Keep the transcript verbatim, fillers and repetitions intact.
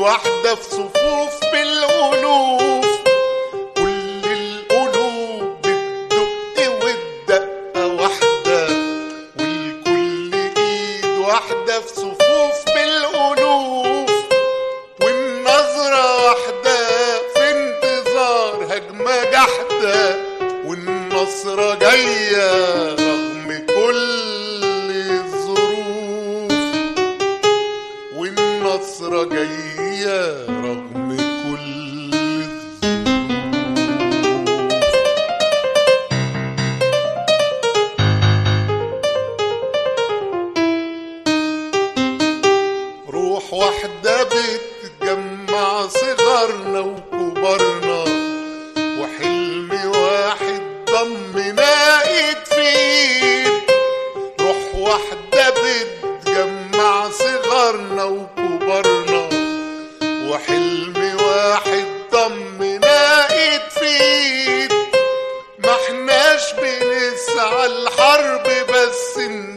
واحدة في صفوف بالألوف، كل القلوب بتدق والدقة واحدة، والكل إيد واحدة في صفوف بالألوف، والنظرة واحدة في انتظار هجمة جحدة، والنصرة جاية رغم كل الظروف، والنصرة جاية رغم كل الظروف. روح واحدة بتجمع صغارنا وكبارنا، وحلم واحد ضمنا ايد في ايد. روح واحدة بتجمع صغارنا وكبارنا، وحلم واحد ضمنا ايد في ايد. ما احناش بنسعى الحرب بس